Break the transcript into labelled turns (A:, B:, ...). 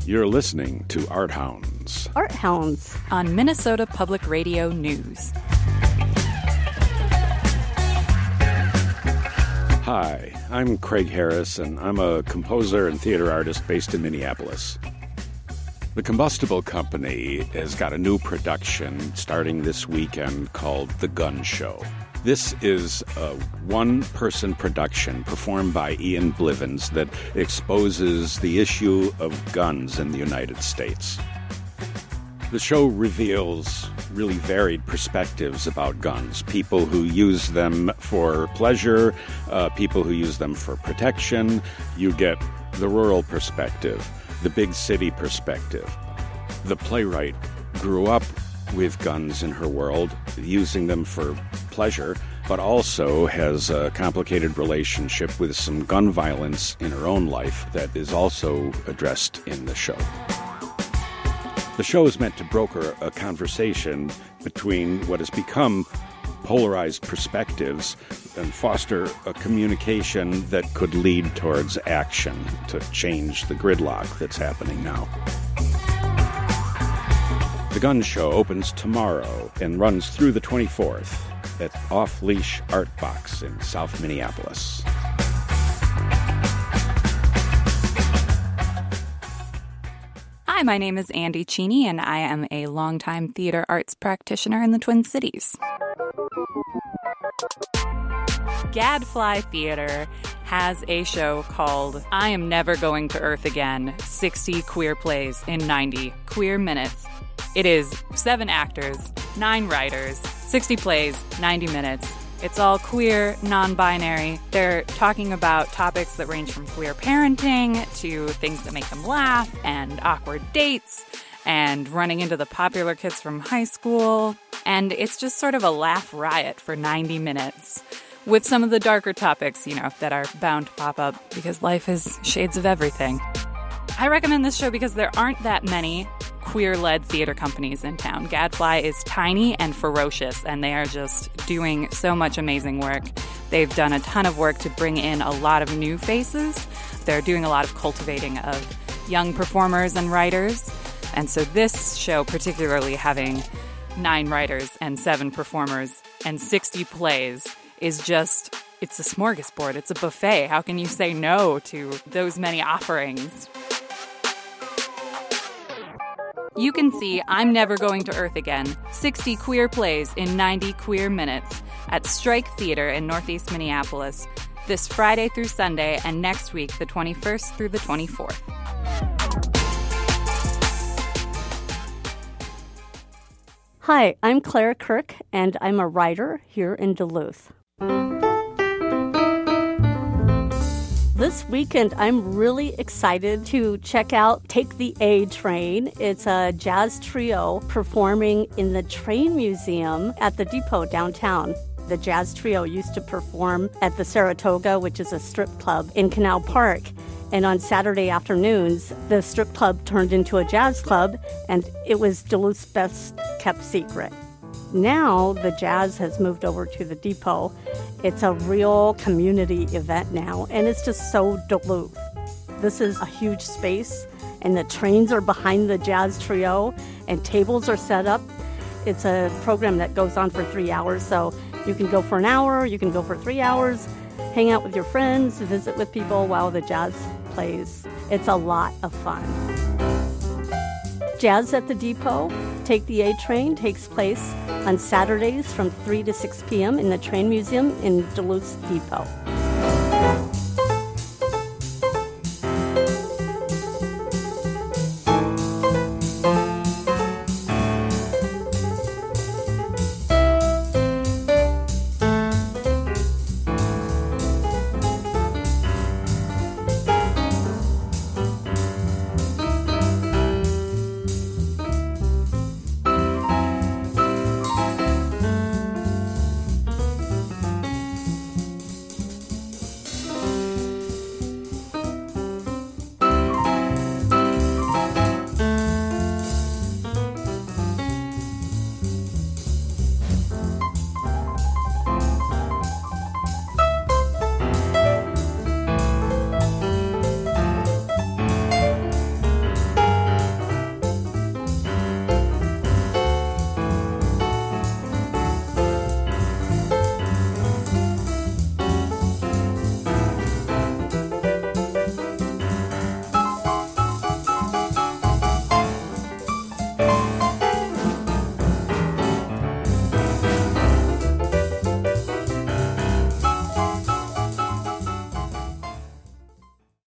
A: You're listening to Art Hounds.
B: Art Hounds
C: on Minnesota Public Radio News.
A: Hi, I'm Craig Harris, and I'm a composer and theater artist based in Minneapolis. The Combustible Company has got a new production starting this weekend called The Gun Show. This is a one-person production performed by Ian Blivens that exposes the issue of guns in the United States. The show reveals really varied perspectives about guns. People who use them for pleasure, people who use them for protection. You get the rural perspective, the big city perspective. The playwright grew up with guns in her world, using them for pleasure, but also has a complicated relationship with some gun violence in her own life that is also addressed in the show. The show is meant to broker a conversation between what has become polarized perspectives and foster a communication that could lead towards action to change the gridlock that's happening now. The Gun Show opens tomorrow and runs through the 24th at Off Leash Art Box in South Minneapolis.
C: Hi, my name is Andy Cheney, and I am a longtime theater arts practitioner in the Twin Cities. Gadfly Theater has a show called I Am Never Going to Earth Again, 60 Queer Plays in 90 Queer Minutes. It is 7 actors, 9 writers, 60 plays, 90 minutes. It's all queer, non-binary. They're talking about topics that range from queer parenting to things that make them laugh and awkward dates and running into the popular kids from high school. And it's just sort of a laugh riot for 90 minutes with some of the darker topics, that are bound to pop up because life is shades of everything. I recommend this show because there aren't that many queer-led theater companies in town. Gadfly is tiny and ferocious, and they are just doing so much amazing work. They've done a ton of work to bring in a lot of new faces. They're doing a lot of cultivating of young performers and writers. And so this show, particularly having 9 writers and 7 performers and 60 plays, is just, it's a smorgasbord. It's a buffet. How can you say no to those many offerings? You can see I'm Never Going to Earth Again, 60 queer plays in 90 queer minutes at Strike Theater in Northeast Minneapolis this Friday through Sunday and next week, the 21st through the 24th.
B: Hi, I'm Claire Kirk, and I'm a writer here in Duluth. This weekend, I'm really excited to check out Take the A Train. It's a jazz trio performing in the Train Museum at the Depot downtown. The jazz trio used to perform at the Saratoga, which is a strip club in Canal Park. And on Saturday afternoons, the strip club turned into a jazz club, and it was Duluth's best kept secret. Now, the jazz has moved over to the Depot. It's a real community event now, and it's just so Duluth. This is a huge space, and the trains are behind the jazz trio, and tables are set up. It's a program that goes on for 3 hours, so you can go for an hour, you can go for 3 hours, hang out with your friends, visit with people while the jazz plays. It's a lot of fun. Jazz at the Depot, Take the A Train, takes place on Saturdays from 3 to 6 p.m. in the Train Museum in Duluth's Depot.